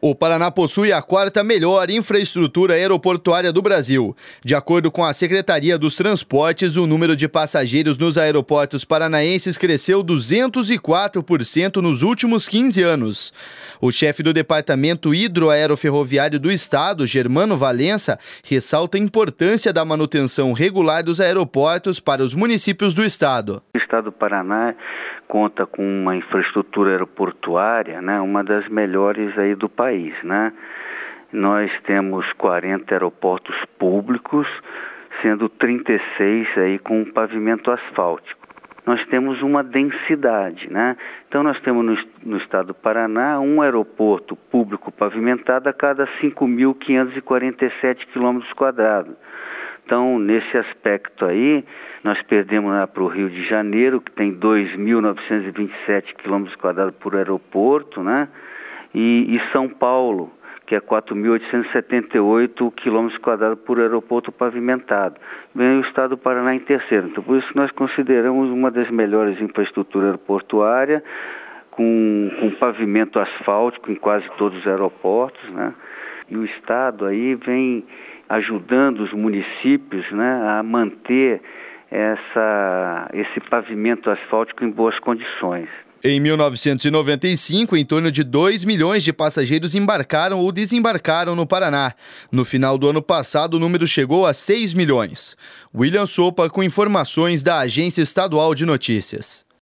O Paraná possui a quarta melhor infraestrutura aeroportuária do Brasil. De acordo com a Secretaria dos Transportes, o número de passageiros nos aeroportos paranaenses cresceu 204% nos últimos 15 anos. O chefe do Departamento Hidroaeroferroviário do Estado, Germano Valença, ressalta a importância da manutenção regular dos aeroportos para os municípios do Estado. O Estado do Paraná conta com uma infraestrutura aeroportuária, uma das melhores aí do país, Nós temos 40 aeroportos públicos, sendo 36 aí com pavimento asfáltico. Nós temos uma densidade, Então nós temos no estado do Paraná um aeroporto público pavimentado a cada 5.547 km². Então, nesse aspecto aí, nós perdemos para o Rio de Janeiro, que tem 2.927 km² por aeroporto, e São Paulo, que é 4.878 km² por aeroporto pavimentado. Vem o estado do Paraná em terceiro. Então, por isso que nós consideramos uma das melhores infraestruturas aeroportuárias, com pavimento asfáltico em quase todos os aeroportos, E o estado aí vem ajudando os municípios a manter esse pavimento asfáltico em boas condições. Em 1995, em torno de 2 milhões de passageiros embarcaram ou desembarcaram no Paraná. No final do ano passado, o número chegou a 6 milhões. William Sopa com informações da Agência Estadual de Notícias.